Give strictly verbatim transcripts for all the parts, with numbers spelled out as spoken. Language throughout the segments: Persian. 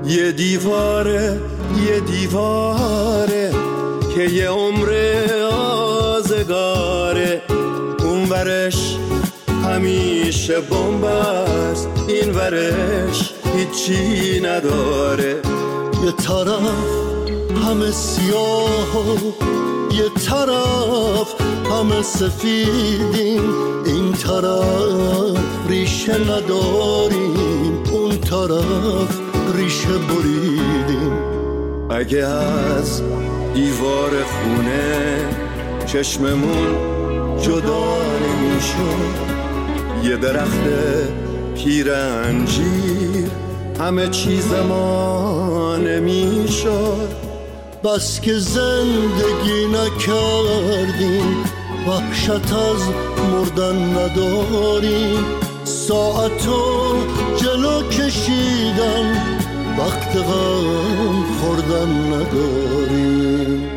یه دیواره یه دیواره که یه عمر آزگاره، اون ورش همیشه بمب است، این ورش هیچی نداره. یه طرف همه سیاه و یه طرف همه سفیدیم، این طرف ریشه نداریم، اون طرف ریشه بریدیم. اگه از دیوار خونه چشممون جدا نمیشد، یه درخت پیرنجیر همه چیز ما نمیشد. بس که زندگی نکردیم، وحشت از مردن نداریم، ساعتو جلو کشیدن وقت غم خوردن نداریم.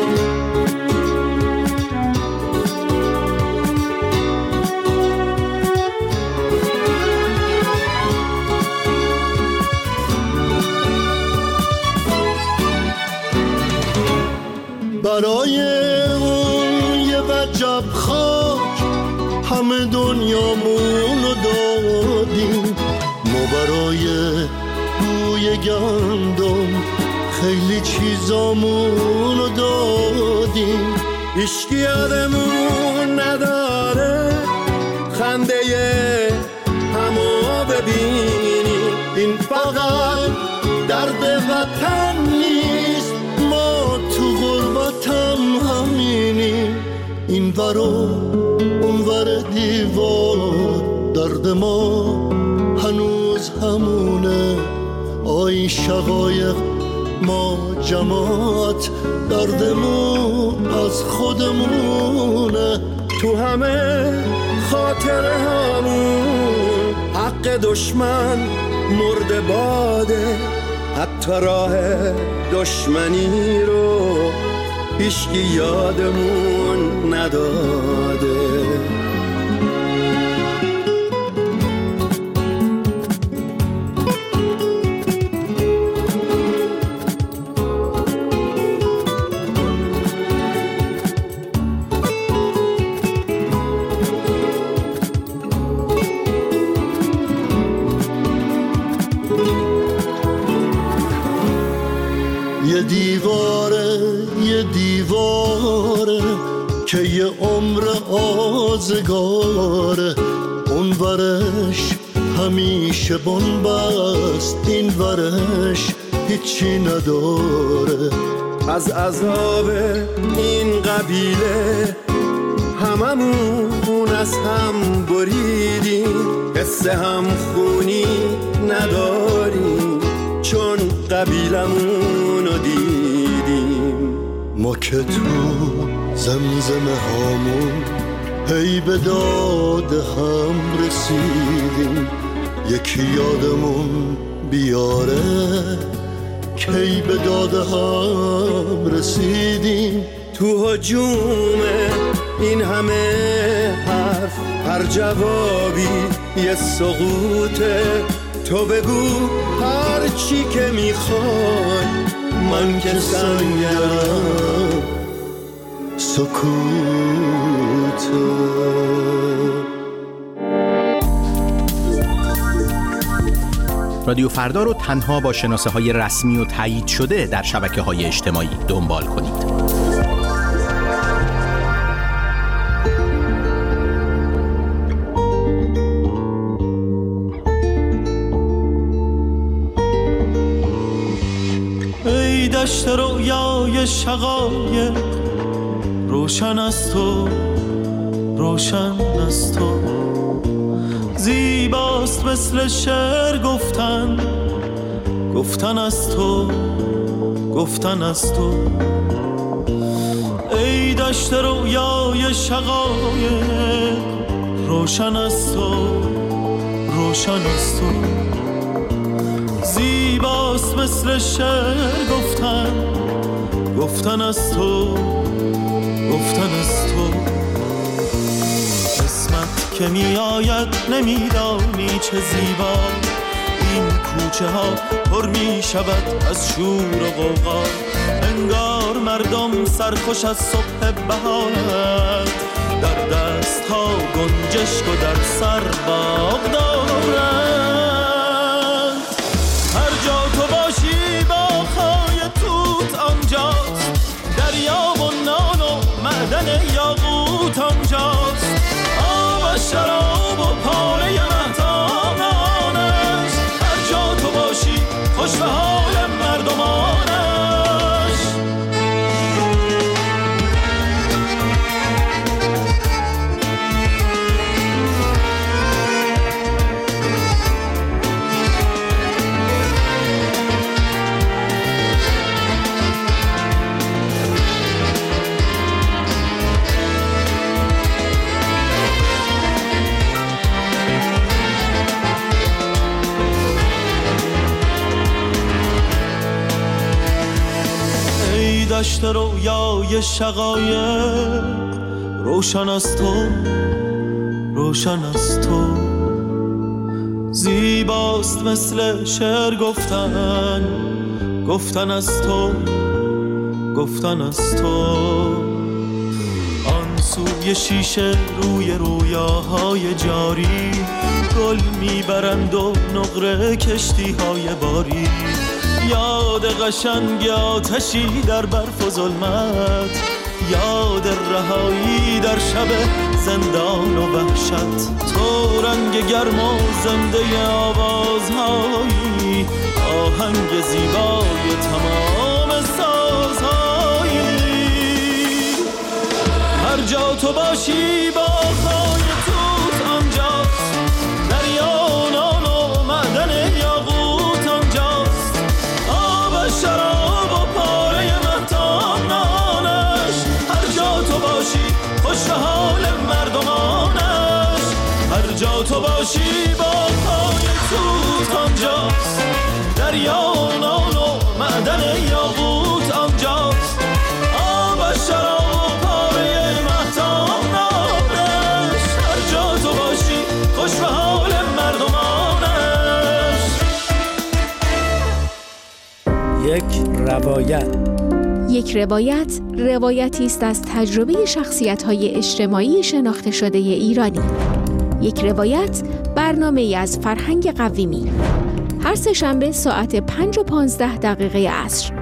برای اون یه وجب خاک همه دنیامونو دادیم، ما برای بوی گندم خیلی چیزامونو دادیم. هیچکی یادمون نداره خنده همو ببینیم، این فقط درد وطن نیست، ما تو غربتم همینیم. این ور و اون ور دیوار درد ما هنوز همونه، آی شقایق ما جماعت دردمون از خودمونه. تو همه خاطره همون حق دشمن مرد باده، حتی راه دشمنی رو هیچکی یادمون نداده. یه دیواره یه دیواره که یه عمر آزگاره، اون ورش همیشه بمب است، این ورش هیچی نداره. از عذاب این قبیله هممون از هم بریدیم، قصه هم خونی نداریم چون قبیلمون رو دیدیم. ما که تو زمزمه هامون هی به داد هم رسیدیم، یکی یادمون بیاره کی به داد هم رسیدیم. تو هجوم این همه حرف هر جوابی یه سقوطه، تو بگو هر چی که میخوای من که سنگرم سکوته. رادیو فردا رو تنها با شناسه های رسمی و تایید شده در شبکه های اجتماعی دنبال کنید. ای دشت رویای شقایق روشن از تو، روشن از تو، زیباست مثل شعر گفتن، گفتن از تو، گفتن از تو. ای دشت رویای شقایق روشن از تو، روشن از تو، زیباست مثل شعر گفتن، گفتن از تو، گفتن از تو. قسمت که می آید نمی دانی چه زیبا، این کوچه ها پر می شود از شور و غوغا. انگار مردم سرخوش از صبح بهارند، در دست ها گنجشک و در سر باغ دارند. هر جا تو باشی باغ‌های توت آنجاست، دریا و نان و معدن یاقوت آنجاست. آب و شراب و پاره مهتانانش، هر جا تو باشی خوش به حال مردمانش. دشت رویای شقایق روشن از تو، روشن از تو. زیباست مثل شعر گفتن، گفتن از تو، گفتن از تو. آن سوی شیشه روی رویاهای جاری، گل میبرند و نقره کشتی های باری. یاد قشنگ آتشی در برف و ظلمت، یاد رهایی در شب زندان و وحشت. تو رنگ گرم و زنده آوازهایی، آهنگ زیبای تمام سازهایی. هر جا تو باشی باغ‌های توت آنجاست، دریا و نان و معدن یاقوت آنجاست. شراب و پاره مهتانانش، هر جا تو باشی خوش به حال مردمانش. هر جا تو باشی باغ‌های توت آنجاست، دریا و نان و معدن یاقوت آنجاست. آب و شراب و پاره مهتانانش، هر جا تو باشی خوش به حال مردمانش. یک روایت. یک روایت روایتی است از تجربه شخصیت‌های اجتماعی شناخته شده ایرانی. یک روایت برنامه‌ای از فرهنگ قویمی. هر سه شنبه ساعت پنج و پانزده دقیقه عصر.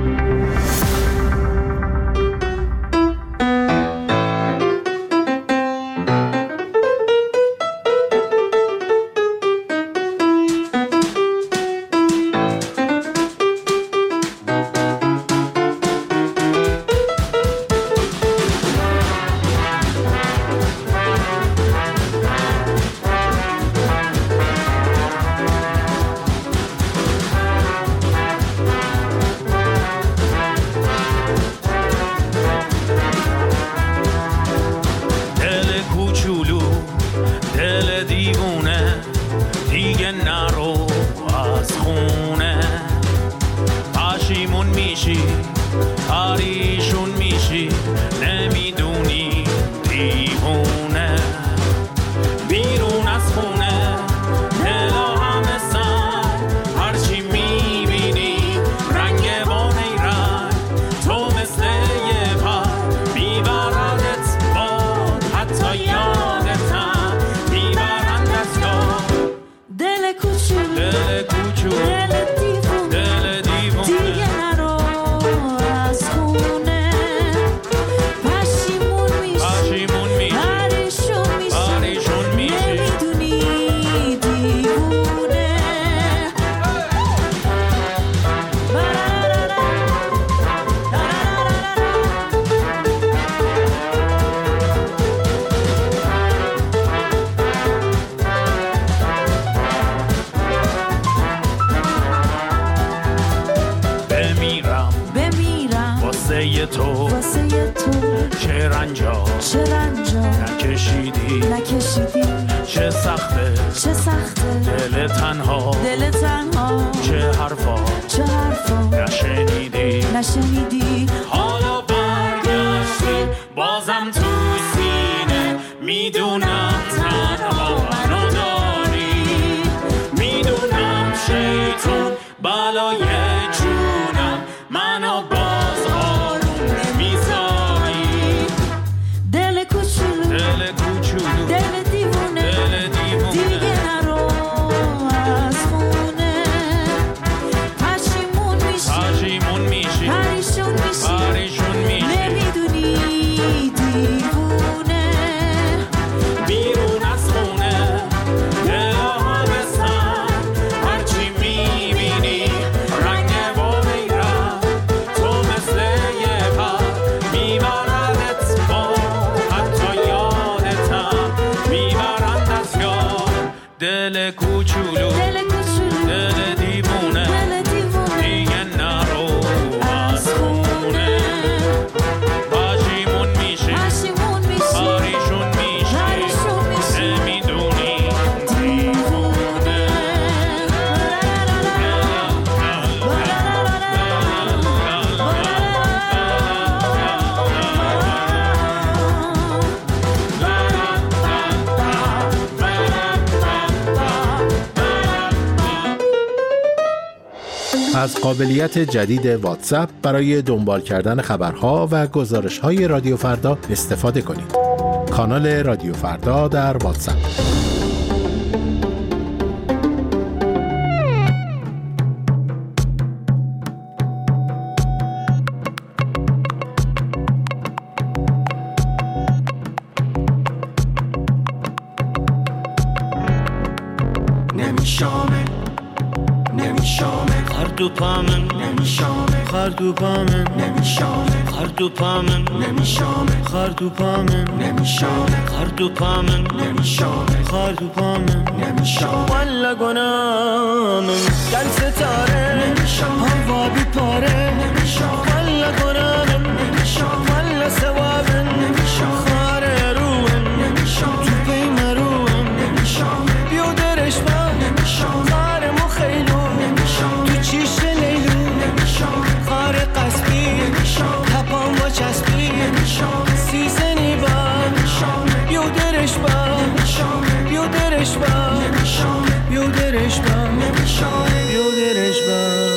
چه رنجا نکشیدی نکشیدی چه سخته چه سخته دل تنها دل تنها چه حرفا چه حرفا نشنیدی نشنیدی حالا برگشتی بازم تو سینه میدونم تنها منو داری میدونم شیطان بالای جونم منو باز آروم نمیذاری. دل کوچولو دل کوچولو دل دیوونه دل دیوونه دیگه نرو از خونه. پشیمون میشی پشیمون میشی پریشون میشی پریشون میشی نمیدونی دیوونه. بیرون از خونه دل همه سر هرچی میبینی رنگ و بیرم تو مثل یه پر میبردت با حتی یادتم میبرند از یاد. دل کوچولو دل کوچولو دل دیوونه دل دیوونه دیگه نرو از خونه. پشیمون میشی پشیمون میشی پریشون میشی پریشون میشی نمیدونی دیوونه. از قابلیت جدید واتساپ برای دنبال کردن خبرها و گزارش‌های رادیو فردا استفاده کنید. کانال رادیو فردا در واتساپ. نمیشامه نمیشامه خردو پامن نمیشامه خردو پامن نمیشامه خردو پامن نمیشامه خردو پامن نمیشامه خردو پامن نمیشامه خردو پامن نمیشامه ولا گنامن گل ستاره نمیشامه هوا بی پاره نمیشامه ولا گنامن نمیشامه ولا ثوابن نمیشامه خاره روحن نمیشامه تو قیمه روحن نمیشامه بیودرش من نمیشامه خاره مخیلو نمیشامه تو چیش لیلو نمیشامه خاره قصبی نمیشامه تپان با چسبی نمیشامه سیزنی با نمیشامه بیودرش با نمیشامه بیودرش با نمیشامه بیودرش با نمیشامه بیودرش با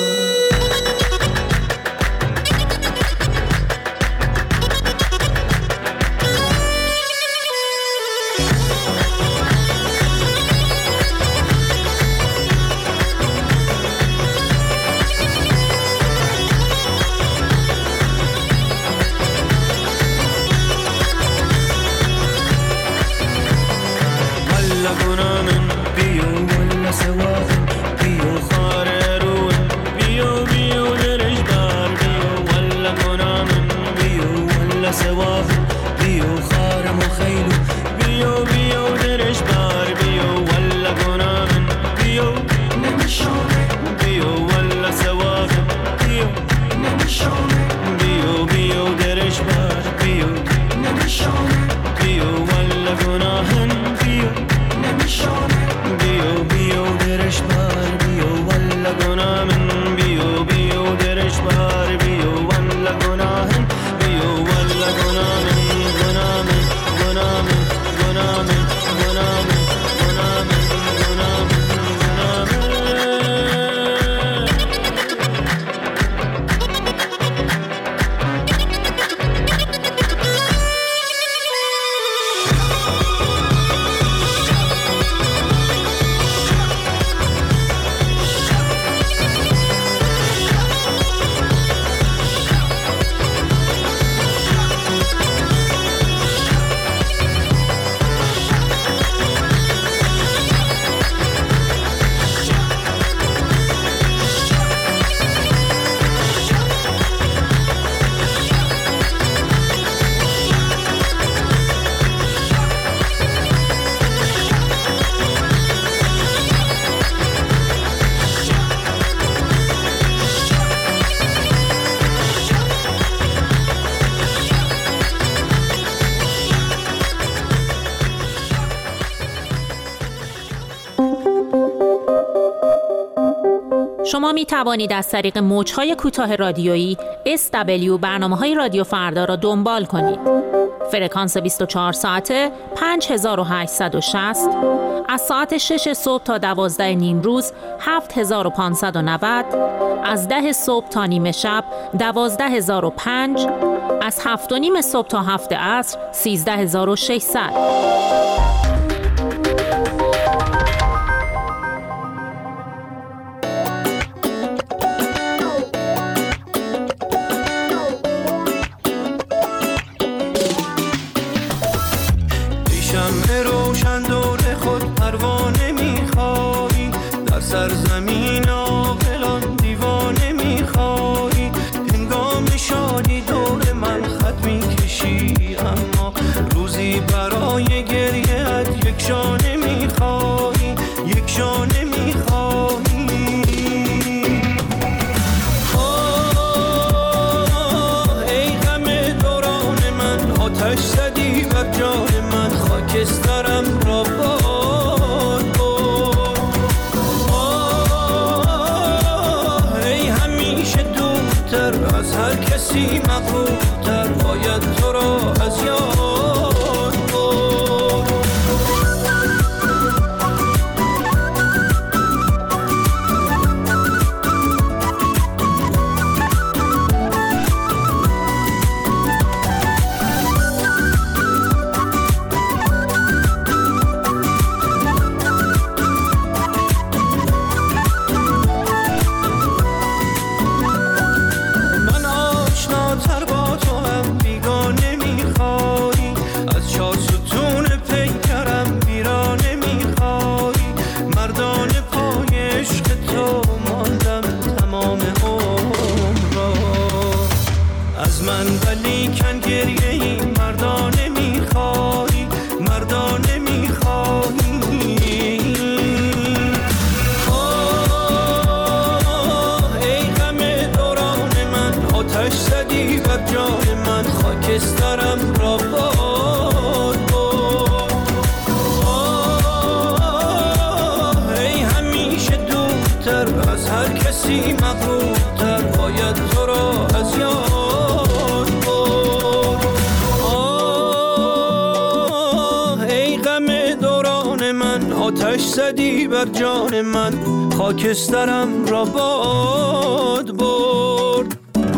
ولا گنامن بیو ولا سواخن بیو خاره روحن بیو بیو درش بار بیو ولا گنامن بیو ولا سواخن بیو خاره مخیلو بیو بیو درش بار بیو ولا گنامن بیو نمیشامه بیو ولا سواخن بیو نمیشامه بیو بیو درش بار بیو نمیشامه بیو ولا گناهن بیو نمیشامه بیو بیو درش بار بیو ولا گناهن بیو بیو درش بار بیو ولا گناهن بیو ولا گناهن گناهن گناهن گناهن گناهن گناهن گناهن شما می توانید از طریق موج‌های کوتاه رادیویی اس دبلیو برنامه‌های رادیو فردا را دنبال کنید. فرکانس بیست و چهار ساعته پنج هزار و هشتصد و شصت، از ساعت شش صبح تا دوازده نیم روز هفت هزار و پانصد و نود، از ده صبح تا نیمه شب دوازده هزار و پنج، از هفت و نیم صبح تا هفت عصر سیزده هزار و ششصد. شمع روشن دور خود پروانه میخوایی، در سرزمین عاقلان دیوانه میخوایی، هنگام شادی دور من خط میکشی، اما روزی برای گریه‌ات یک شانه میخوایی، یک شانه میخوایی. آه ای غم دوران من، آتش زدی بر جان من، خاکسترم را باد برد. آه ای همیشه دورتر از هر کسی مغرورتر، باید تو را از یاد خاکسترم را باد برد. آه ای همیشه دورتر از هر کسی مغرورتر، باید تو را از یاد برد. آه ای غم دوران من، آتش زدی بر جان من، خاکسترم را باد برد.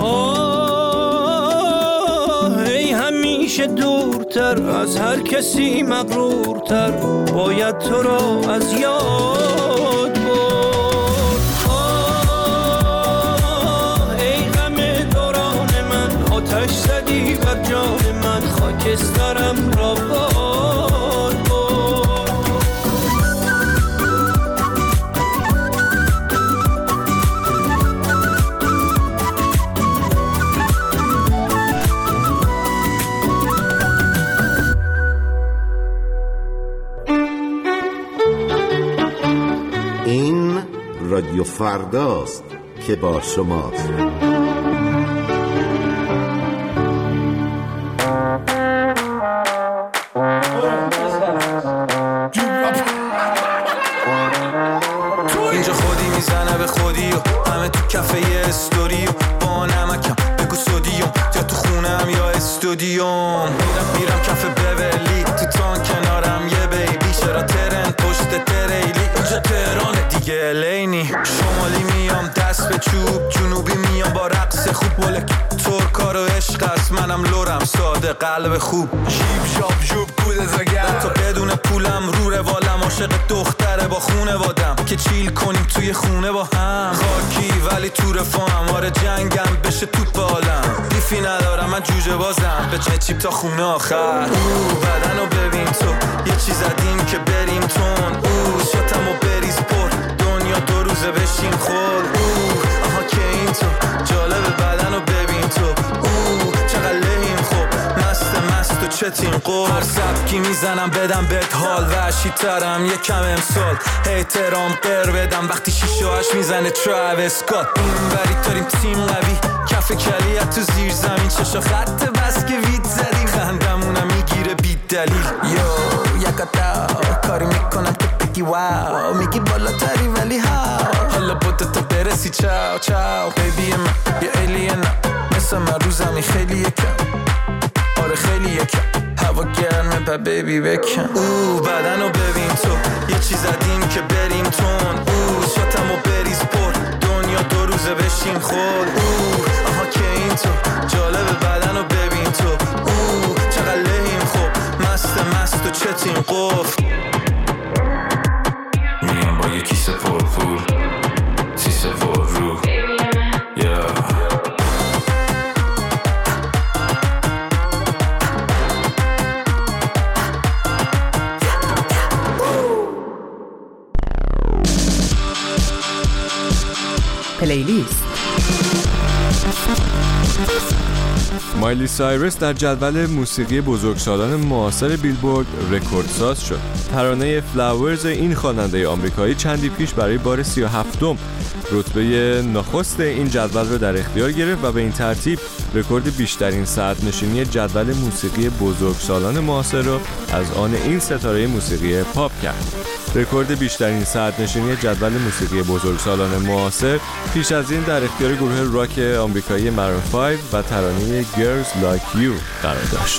همیشه دورتر از هر کسی مغرورتر، باید تو را از یاد برد. آه ای غم دوران من، آتش زدی بر جان من، خاکسترم را باد برد. رادیو فرداست که با شماست. اینجا خودی میزنه به خودی و همه تو کفه استوری و با نمکم بگو سودیوم، یا تو خونم یا استودیوم. میرم میرم کفه بولی، تو تان کنارم یه بیبی، چرا ترن پشت تریلی، اینجا تهرانه دیگه لینی. شمالی میام دست به چوب، جنوبی میام با رقص خوب، ولک ترکا رو عشق است، منم لورم ساده قلب خوب. شیب شاب جوب کود زگر، تا بدون پولم رو روالم، عاشق دختره با خونه وادم که چیل کنیم توی خونه با هم. خاکی ولی تو رفاهم، آره جنگم بشه تو بالم، دیفی ندارم من جوجه بازم، به چه چیپ تا خونه آخر. او بدنو ببین تو، یه چیز زدیم که بریم تون، او شاتمو بریز پر، دنیا دو روزه بشین خور. او آها که این تو جالب، بدنو ببین تو، او چقدر لحیم خوب، مست مست و چتین قول. هر سبکی میزنم بدم بهت حال، وحشی ترم یکم امسال، احترام قر بدم وقتی شیشه هاش میزنه تراویس اسکات. این بری داریم تیم قوی، کف کلیت تو زیر زمین، چشا خط بس که وید زدیم، خندمونم میگیره بی دلیل. یو یکتا کاری میکنم که میگی واو، میگی بالاتری ولی ها، حالا بوده تا برسی چاو چاو. بیبی من یه ایلینم، مثل من رو زمین خیلی یکم، آره خیلی یکم، هوا گرمه با بیبی بکن. او بدنو ببین تو، یه چیز زدیم که بریم تون. او شاتمو بریز پر، دنیا دو روزه بشین خود. او آها که این تو، جالب بدنو ببین تو. او چقدر لحیم خوب، مست مست و چتیم قفل. میام با یه کیسه پر پول، سیسه پر رو yeah. پلیلیست. مایلی سایرس در جدول موسیقی بزرگسالان معاصر بیلبورد رکوردساز شد. ترانه فلاورز این خواننده آمریکایی چندی پیش برای بار سی و هفتم رتبه نخست این جدول را در اختیار گرفت و به این ترتیب رکورد بیشترین ساعت نشینی جدول موسیقی بزرگسالان معاصر را از آن این ستاره موسیقی پاپ کرد. رکورد بیشترین ساعت نشینی جدول موسیقی بزرگسالان معاصر پیش از این در اختیار گروه راک آمریکایی مارون پنج و ترانه Girls Like You قرار داشت.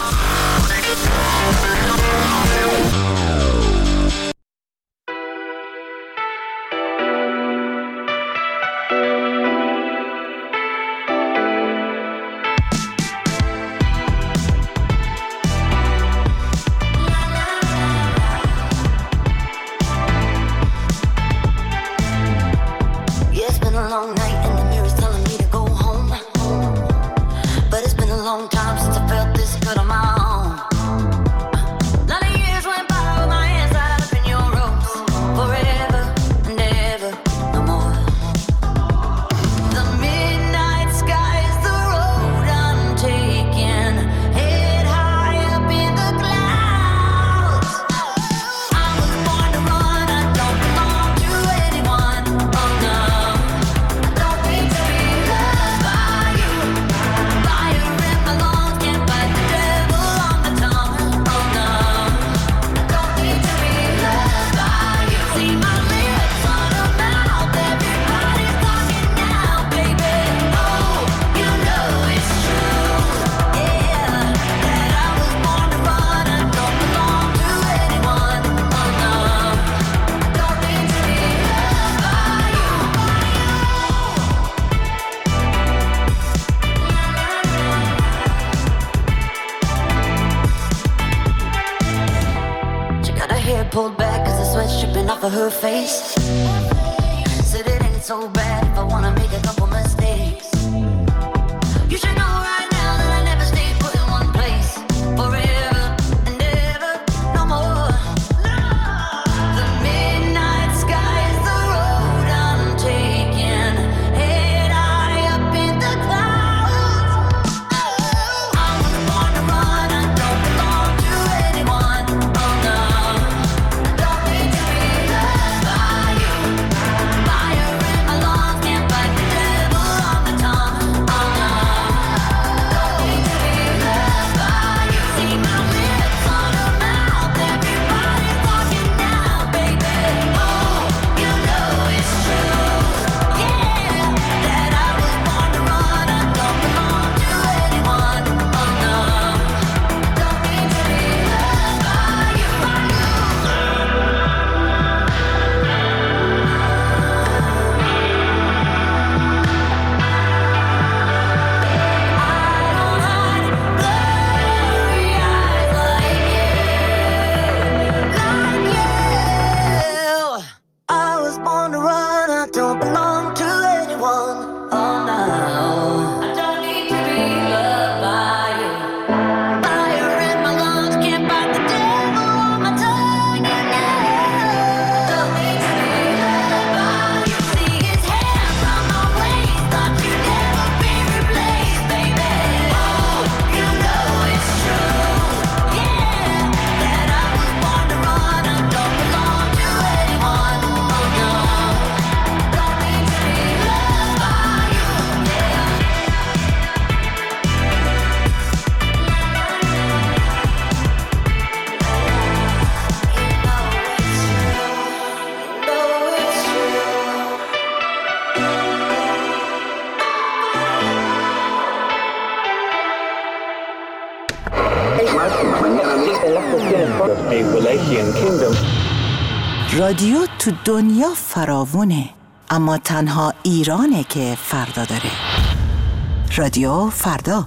Pulled back cause the sweat's dripping off of her face. Said it ain't so bad if I wanna make a couple mistakes. You should know right now that I never stay put in one place forever and ever, no more. The midnight sky is the road I'm taking, head high up in the clouds. I was born to run, I don't belong to anyone, oh no. Don't need to be loved by you, fire in my lungs. رادیو تو دنیا فراوونه، اما تنها ایرانه که فردا داره. رادیو فردا.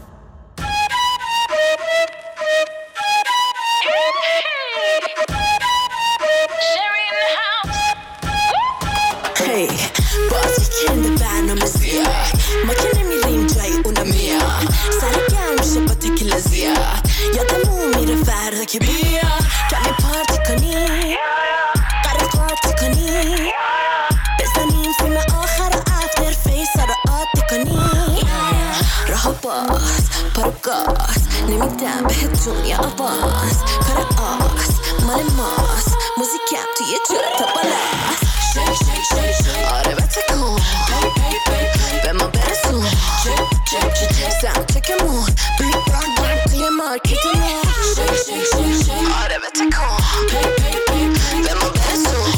هی بازی کنده برنامه زیاد، ما که نمیریم جای اونا میاد، سر گرم میشه با تکیلا زیاد، یادمون میره فردا که بیا کمی پارتی کنی، قرار پارتی کنی، بزنیم فیلم آخر و افتر فیس ها رو عادی کنی، راه باز پارو گاز نمیدم بهتون یا آواز، کار آس مال ماست، موزیکم توی جور تا بالاست، آره بتکن به ما برسون، سم چکمون بیگ بران بران توی مارکتمون، آره بتکن به ما برسون،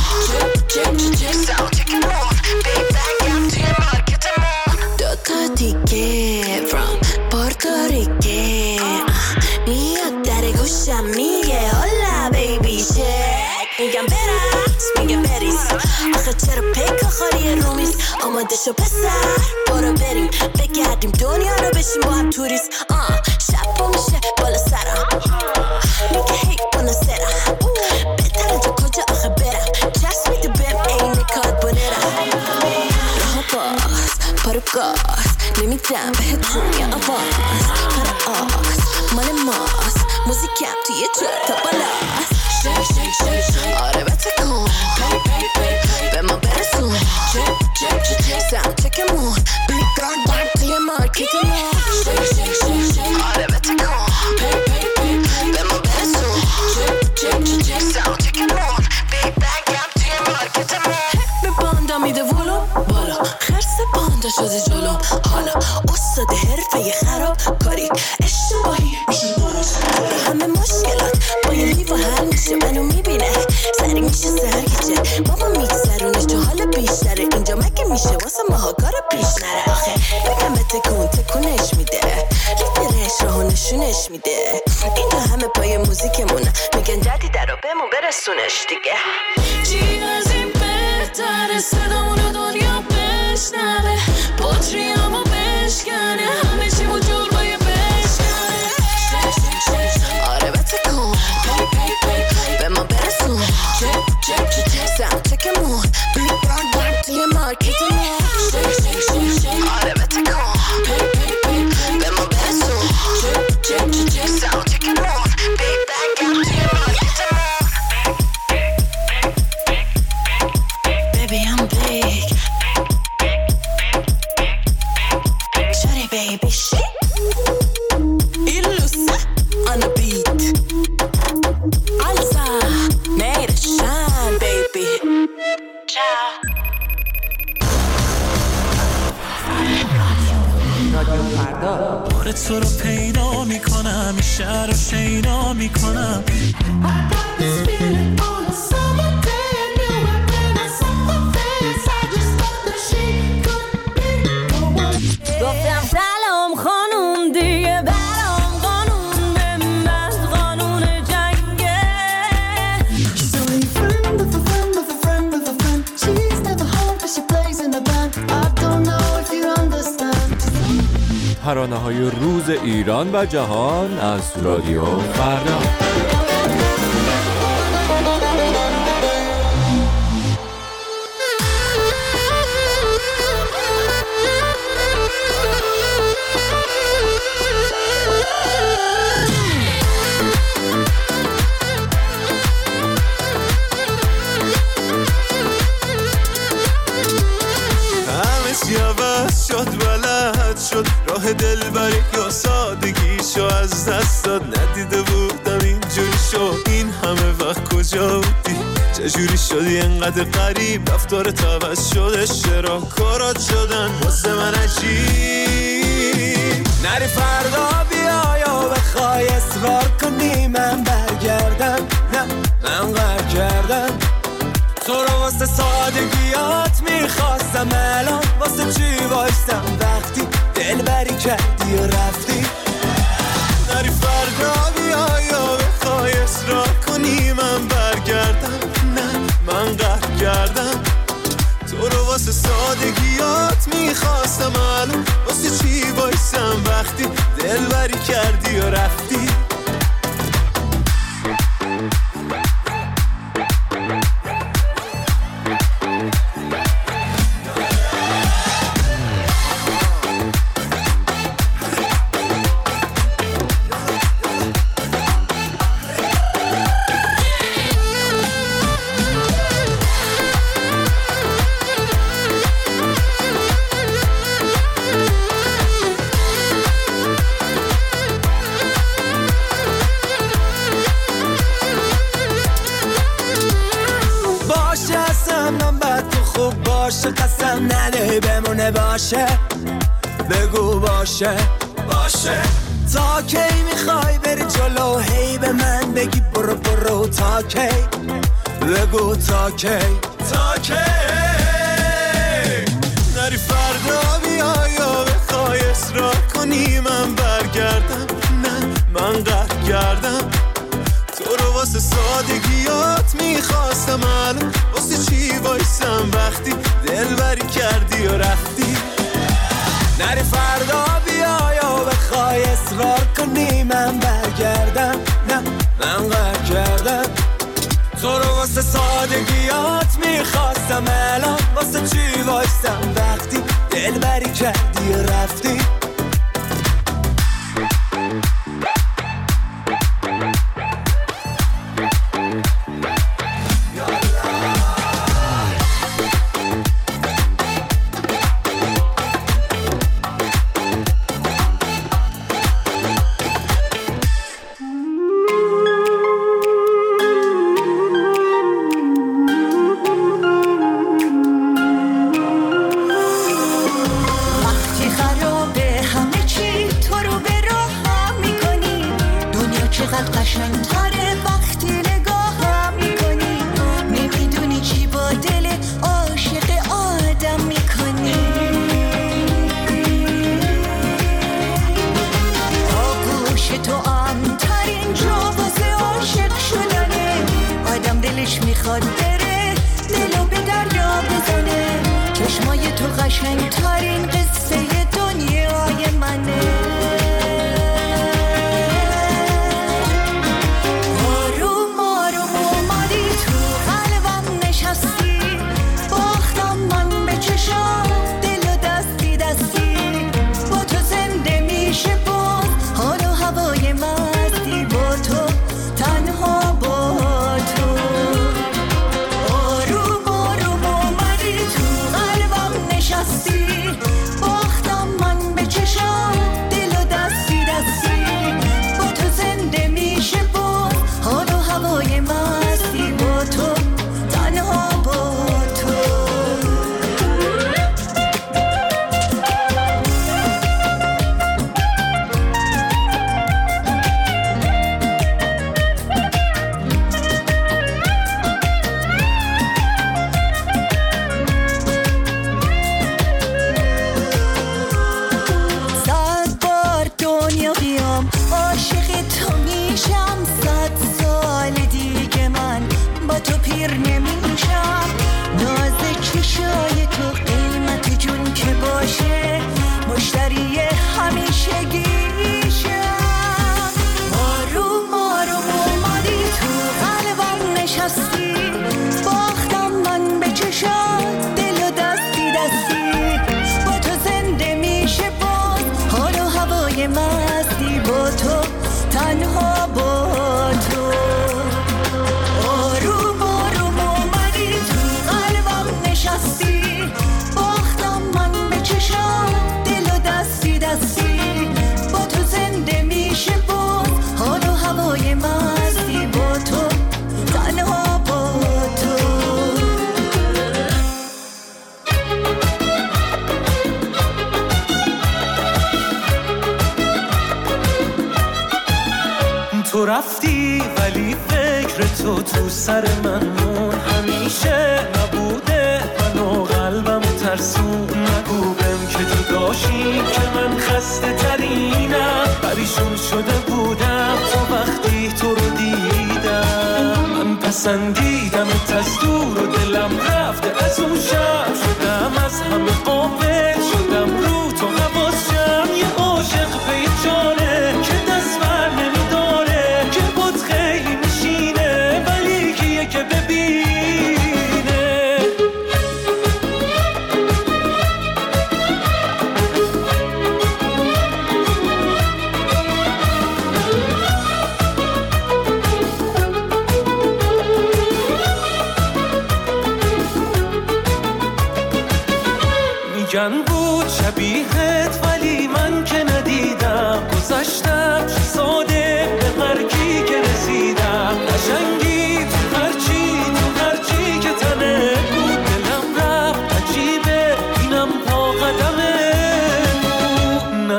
سم چکمون بیگ بران توی مارکتمون، دوتا دیگه from پورتوریکه میاد در گوشم میگه هولا بیبی شک، میگم برس میگه بریز، آخه چرا پیک آخاری رومیز، آماده شو پسر برو بریم بگردیم دنیا رو بشیم با هم توریست، آه شب با میشه بالا سرم میگه هی بالا سرم بهتر اینجا کجا آخه برم، چشم میده بهم این کات بونرم، راه باز پارو گاز نمیدم بهتون یا آواز، کار آس مال ماست، موزیکم توی جور تا بالاست، آره بتکن به ما برسون، سم چکمون بیگ بران بران توی مارکتمون، آره بتکن به ما برسون، سم چکمون بیگ بران توی مارکتمون، به باندا میده ولو بالا، خرس باندا شده جلو، حالا استاد حرفه خراب کاری اشتباهی میشه درست، همه مشکلات با یه لیوان حل میشه، منو میبینه سری میشه سرگیچه، بابا میگذرونه چه حال بیشتره، اینجا مگه میشه واسه ماها کار پیش نره، آخه بگم به تکون تکونش میده، لیدرش راهو نشونش میده، اینجا همه پای موزیکمونه، میگن جدی درو بهمون برسونش دیگه، چی از این بهتره صدامونو دنیا بشنوه، بطریامو بشکنه، همه چی وجود بایه بشکنه، آره بتکن به ما برسون، سم چکمون بیگ بران بران توی مارکتمون، آره بتکن به ما برسون، سم چکمون بیگ بران توی مارکتمون، baby I'm big, shawty baby shit, illusa on the beat, Alza made it shine baby, ciao. رادیو فردا. بار تو رو پیدا میکنم، این شهر رو شیدا میکنم، گفتم سلام خانوم دیگه برام قانون به من قانون جنگه. So a friend of a friend of a friend of a friend, she's never home but she plays in a band. I don't know if you understand. ترانه‌های روز ایران و جهان از رادیو فردا. شد بلد شد راه دلبری یا سادگیشو از دست داد، ندیده بودم اینجوری شد، این همه وقت کجا بودی، چجوری شدی انقدر غریب، رفتار عوض شده، چرا کارات شدن واسه من عجیب، نری فردا بیا یا بخوای اصرار کنی من برگردم، نه من غر کردم تو رو واسه سادگیات میخواستم، الان واسه چی وایستم وقتی دل بری کردی و رفتی، نری فردا بیا یا بخوای کردی و رفتی. باشه قسم نده بمونه باشه بگو باشه باشه تا کی میخوای بری جلو هی به من بگی برو برو تا کی بگو تا کی تا کی نری فردا بیای یا بخوای اصرار کنی من برگردم نه من قهر کردم تو رو واسه سادگیات میخواستم الان واسه چی وایسم وقتی دلبری کردی و رفتی نری فردا بیای و بخوای اصرار کنی من برگردم نه من قهر کردم تو رو واسه سادگیات میخواستم الان واسه چی وایسم وقتی دلبری کردی و رفتی تو رفتی ولی فکر تو تو سر من مون همیشه نبوده من و قلبم ترسون نگو بهم که جداشی که من خسته ترینم پریشون شده بودم تا وقتی تو رو دیدم من پسندیدمت از دور و دلم رفته از اون شب شدم از همه قابل شدم رو تو حواسم یه عاشق به جانه که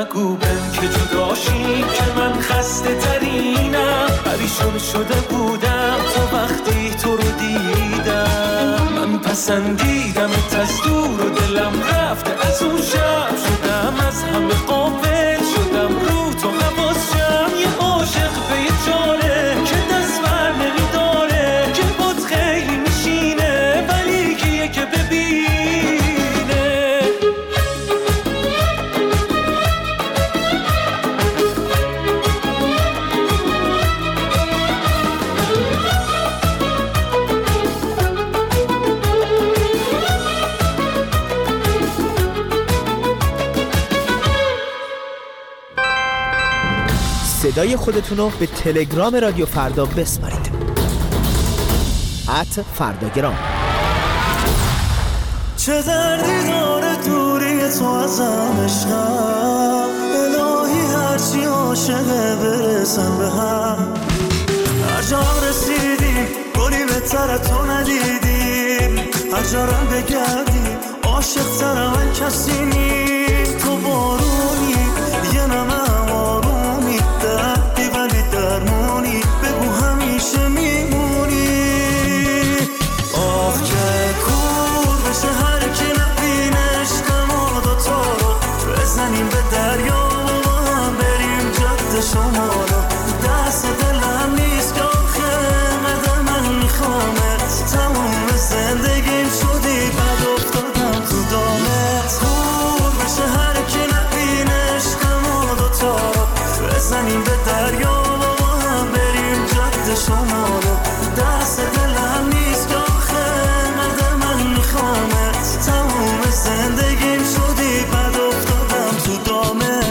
نگو بهم که جداشی که من خسته ترینم پریشون شده بودم تا وقتی تو رو دیدم من پسندیدمت از دور و دلم رفته از اون شب شدم از همه قافل شدم رو تو حواسم یه عاشق به یه جاله که دست بر نمیداره که باد خیلی میشینه ولی کیه که ببینه صدای خودتون رو به تلگرام رادیو فردا بسپارید ات فرداگرام. چه دردی داره دوری تو ازم عشقم الهی هرچی عاشقه برسن به هم هر جا رسیدیم گلی بهتر تو ندیدیم هر جا رم بگردیم عاشق تر من کسی نیم تو بارونی یه نمه آرومی دردی ولی درمونی بگو همیشه میمونی آخ که کور بشه هر کی نبینه عشقم و دوتا رو بزنیم به دریا و هم بریم جاده شما رو دست دلم نیست که آخه قدر من میخوامت تموم زندگیم شدی بد افتادم تو دامت کور بشه هر کی نبینه عشقم و دوتا رو بزنیم به دریا و هم بریم جاده شما رو دست دلم نیست که آخه قدر من میخوامت تموم زندگیم شدی بد افتادم تو دامت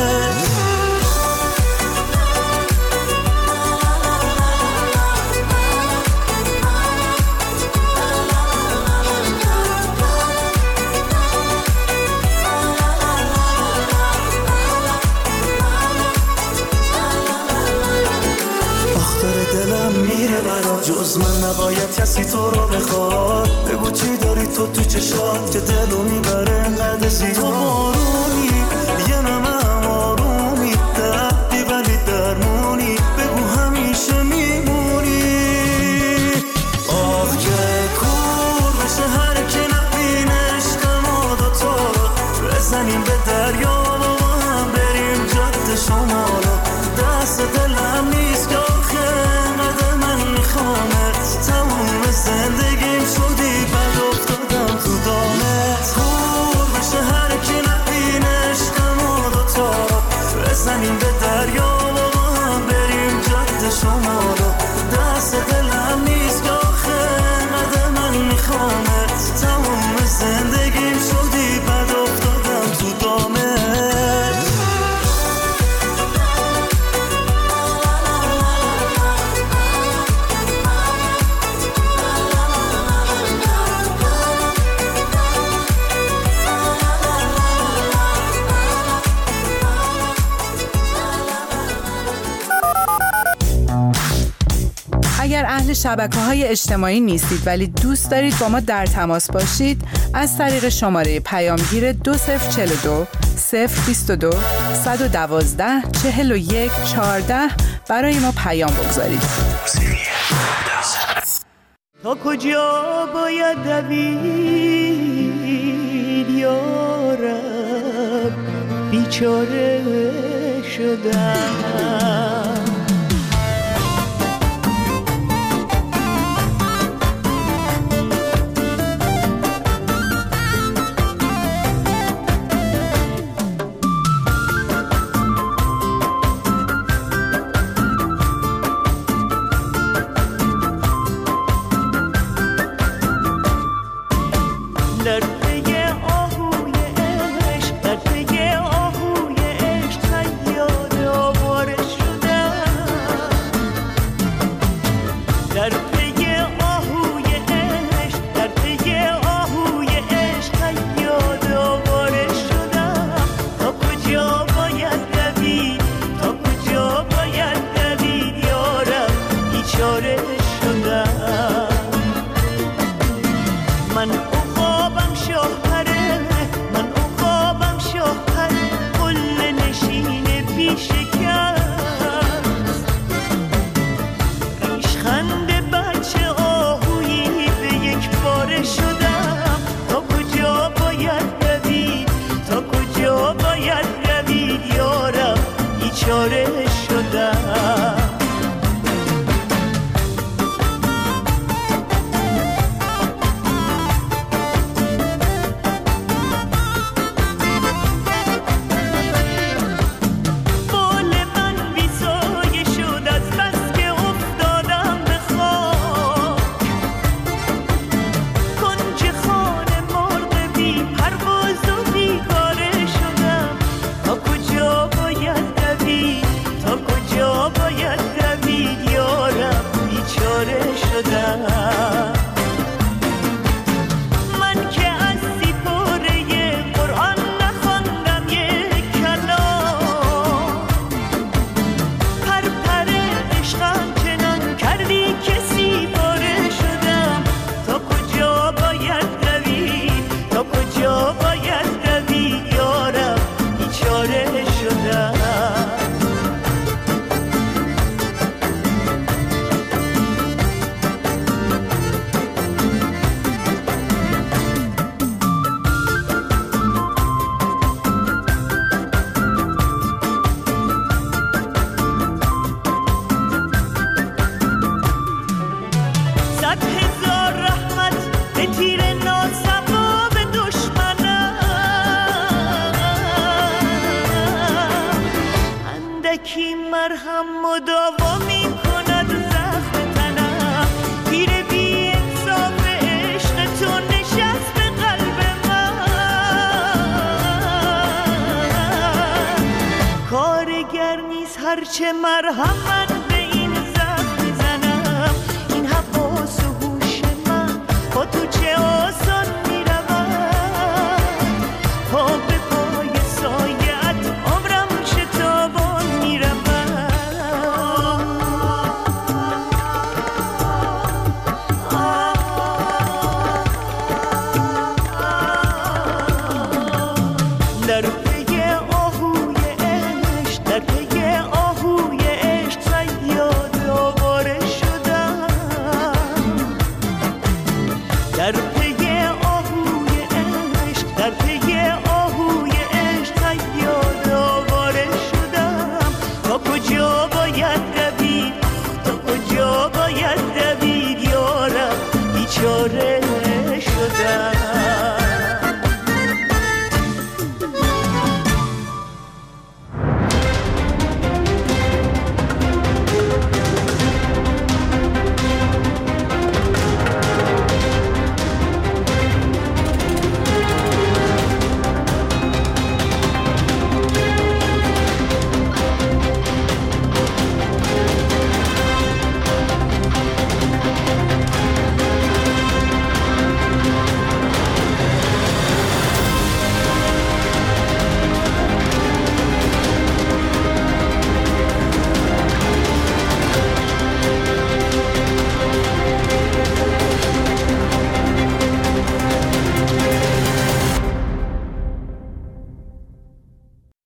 میره برا جز من نباید کسی تو رو بخواد بگو چی داری تو تو چشات که دلو میبره انقدر زیاد تو بارونی یه نمه آرومی دردی ولی درمونی بگو همیشه میمونی آخ که کور بشه هر کی نبینه عشقم و دوتا رو بزنیم به دریا و هم بریم جاده شما رو دست دلم نیست که آخه قدر من میخوامت تموم زندگیم شدی بد افتادم تو دامت کور بشه هر کی نبینه عشقم و دوتا رو بزنیم به دریا و هم بریم جاده شما رو دست دلم نیست که آخه قدر من میخوامت تموم زندگیم شدی بد افتادم تو دامت اگر اهل شبکه‌های اجتماعی نیستید ولی دوست دارید با ما در تماس باشید از طریق شماره پیامگیر دو صفر چهل و دو صفر بیست و دو صد و دوازده چهل و یک چهارده برای ما پیام بگذارید. تا کجا باید دوید یارب بیچاره شدم در پی آهوی عشق در پی آهوی عشق خیال آواره شدم باید دوید یارم بیچاره شدم من که از سیپاره قرآن نخوندم یک کلام پر پر عشقم چنان کردی که سیپاره شدم تا کجا باید دوید تا کجا باید دوید یارم بیچاره شدم کی مرهم مداوا می کند زخم تنم تیر بی انصاف عشق تو نشست به قلب من کارگر نیست هرچه مرهم من